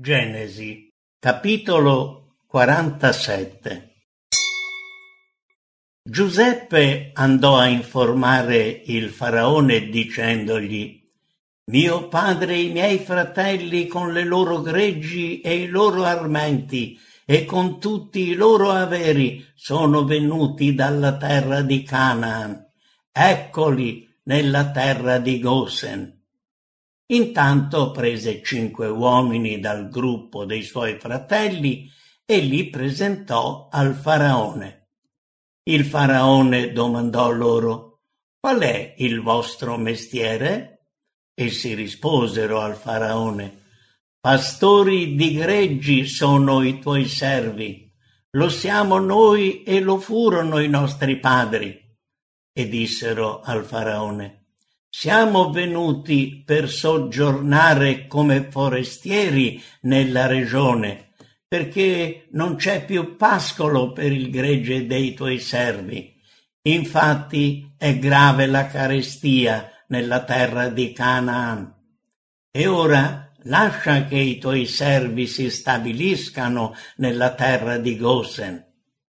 Genesi, capitolo 47. Giuseppe andò a informare il faraone dicendogli: «Mio padre e i miei fratelli con le loro greggi e i loro armenti e con tutti i loro averi sono venuti dalla terra di Canaan. Eccoli nella terra di Gosen». Intanto prese 5 uomini dal gruppo dei suoi fratelli e li presentò al faraone. Il faraone domandò loro: «Qual è il vostro mestiere?» Essi risposero al faraone: «Pastori di greggi sono i tuoi servi, lo siamo noi e lo furono i nostri padri». E dissero al faraone: «Siamo venuti per soggiornare come forestieri nella regione, perché non c'è più pascolo per il gregge dei tuoi servi. Infatti è grave la carestia nella terra di Canaan. E ora lascia che i tuoi servi si stabiliscano nella terra di Gosen».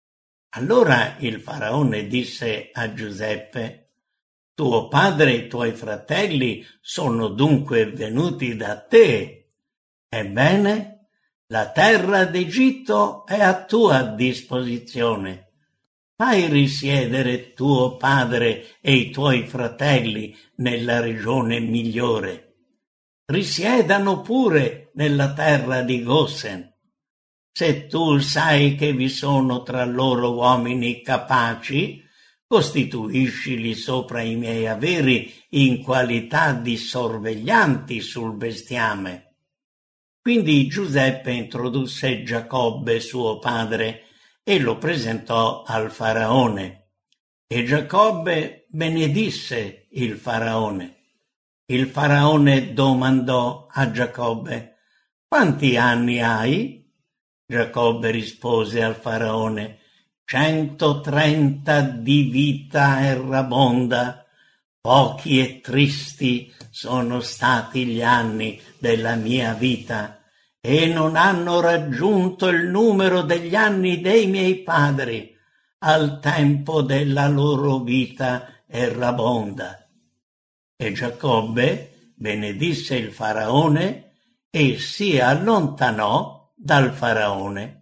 Allora il faraone disse a Giuseppe: «Tuo padre e i tuoi fratelli sono dunque venuti da te. Ebbene, la terra d'Egitto è a tua disposizione. Fai risiedere tuo padre e i tuoi fratelli nella regione migliore. Risiedano pure nella terra di Gosen. Se tu sai che vi sono tra loro uomini capaci, costituiscili sopra i miei averi in qualità di sorveglianti sul bestiame». Quindi Giuseppe introdusse Giacobbe suo padre e lo presentò al faraone. E Giacobbe benedisse il faraone. Il faraone domandò a Giacobbe: «Quanti anni hai?» Giacobbe rispose al faraone: 130 di vita errabonda. Pochi e tristi sono stati gli anni della mia vita e non hanno raggiunto il numero degli anni dei miei padri al tempo della loro vita errabonda. E Giacobbe benedisse il faraone e si allontanò dal faraone.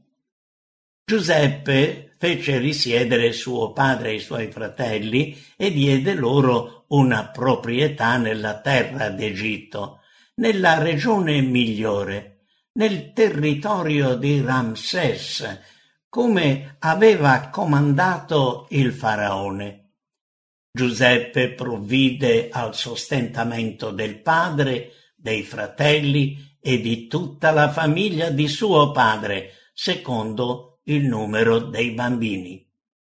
Giuseppe fece risiedere suo padre e i suoi fratelli e diede loro una proprietà nella terra d'Egitto, nella regione migliore, nel territorio di Ramses, come aveva comandato il faraone. Giuseppe provvide al sostentamento del padre, dei fratelli e di tutta la famiglia di suo padre, secondo il numero dei bambini.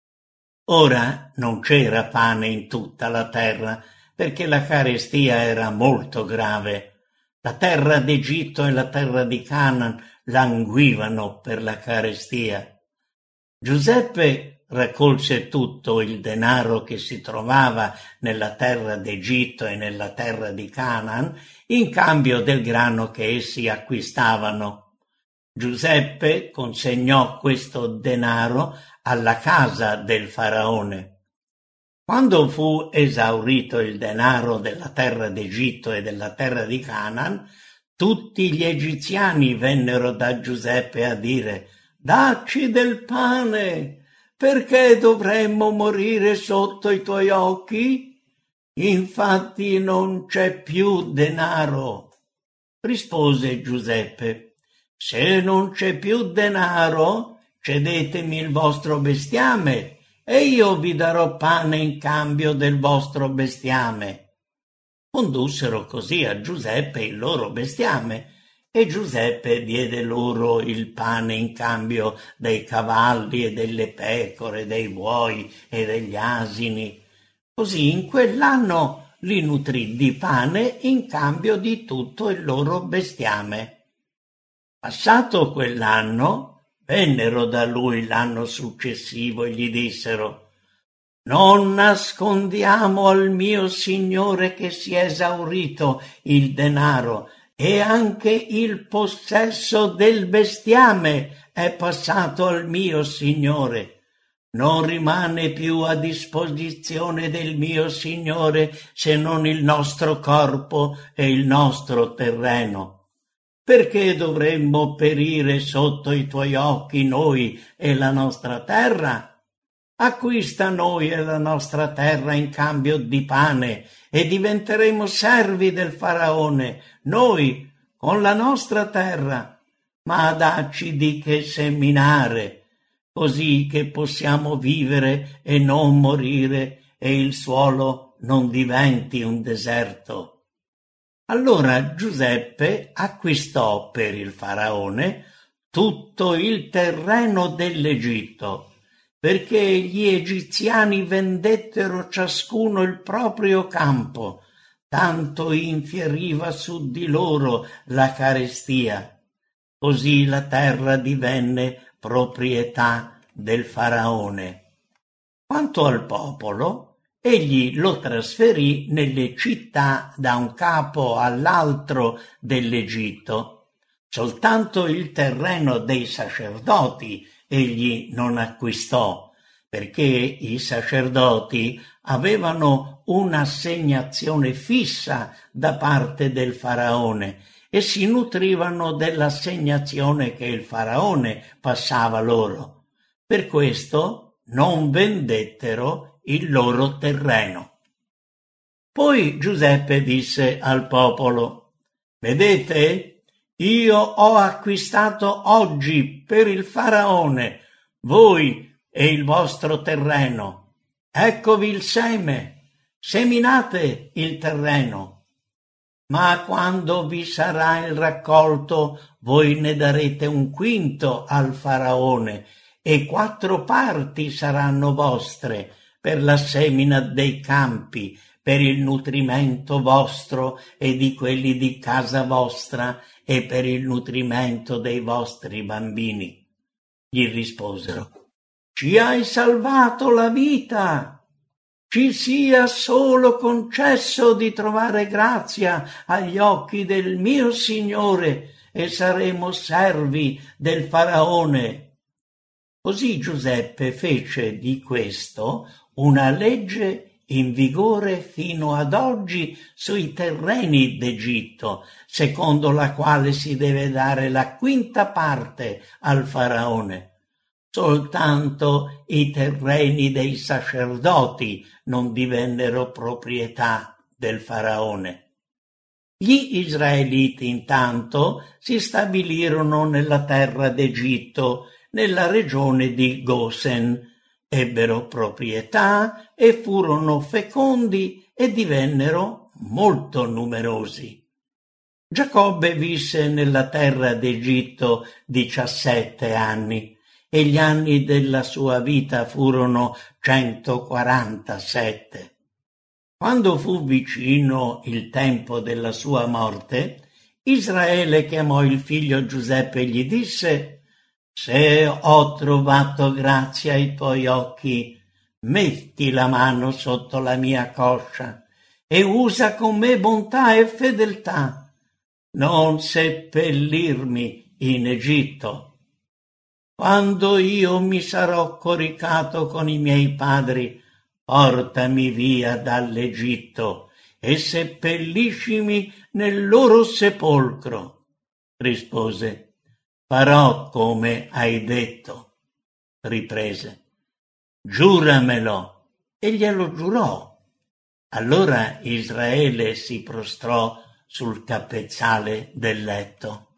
Ora non c'era pane in tutta la terra, perché la carestia era molto grave. La terra d'Egitto e la terra di Canaan languivano per la carestia. Giuseppe raccolse tutto il denaro che si trovava nella terra d'Egitto e nella terra di Canaan in cambio del grano che essi acquistavano. Giuseppe consegnò questo denaro alla casa del faraone. Quando fu esaurito il denaro della terra d'Egitto e della terra di Canaan, tutti gli egiziani vennero da Giuseppe a dire: «Dacci del pane, perché dovremmo morire sotto i tuoi occhi? Infatti non c'è più denaro». Rispose Giuseppe: «Se non c'è più denaro, cedetemi il vostro bestiame e io vi darò pane in cambio del vostro bestiame». Condussero così a Giuseppe il loro bestiame e Giuseppe diede loro il pane in cambio dei cavalli e delle pecore, dei buoi e degli asini. Così in quell'anno li nutrì di pane in cambio di tutto il loro bestiame. Passato quell'anno, vennero da lui l'anno successivo e gli dissero: «Non nascondiamo al mio signore che si è esaurito il denaro e anche il possesso del bestiame è passato al mio Signore. Non rimane più a disposizione del mio Signore se non il nostro corpo e il nostro terreno. Perché dovremmo perire sotto i tuoi occhi noi e la nostra terra? Acquista noi e la nostra terra in cambio di pane e diventeremo servi del faraone, noi con la nostra terra, ma dacci di che seminare, così che possiamo vivere e non morire e il suolo non diventi un deserto. Allora Giuseppe acquistò per il faraone tutto il terreno dell'Egitto, perché gli egiziani vendettero ciascuno il proprio campo, tanto infieriva su di loro la carestia. Così la terra divenne proprietà del faraone. Quanto al popolo, egli lo trasferì nelle città da un capo all'altro dell'Egitto. Soltanto il terreno dei sacerdoti egli non acquistò, perché i sacerdoti avevano un'assegnazione fissa da parte del faraone e si nutrivano dell'assegnazione che il faraone passava loro. Per questo non vendettero il loro terreno. Poi Giuseppe disse al popolo: «Vedete? Io ho acquistato oggi per il faraone voi e il vostro terreno. Eccovi il seme, seminate il terreno. Ma quando vi sarà il raccolto, voi ne darete 1/5 al faraone e 4 parti saranno vostre per la semina dei campi, per il nutrimento vostro e di quelli di casa vostra e per il nutrimento dei vostri bambini». Gli risposero: «Ci hai salvato la vita. Ci sia solo concesso di trovare grazia agli occhi del mio Signore e saremo servi del faraone». Così Giuseppe fece di questo una legge in vigore fino ad oggi sui terreni d'Egitto, secondo la quale si deve dare la 5ª parte al faraone. Soltanto i terreni dei sacerdoti non divennero proprietà del faraone. Gli israeliti intanto si stabilirono nella terra d'Egitto, nella regione di Gosen, ebbero proprietà e furono fecondi e divennero molto numerosi. Giacobbe visse nella terra d'Egitto 17 anni e gli anni della sua vita furono 147. Quando fu vicino il tempo della sua morte, Israele chiamò il figlio Giuseppe e gli disse: «Se ho trovato grazia ai tuoi occhi, metti la mano sotto la mia coscia e usa con me bontà e fedeltà. Non seppellirmi in Egitto. Quando io mi sarò coricato con i miei padri, portami via dall'Egitto e seppelliscimi nel loro sepolcro». Rispose: «Farò come hai detto». Riprese: «Giuramelo». E glielo giurò. Allora Israele si prostrò sul capezzale del letto.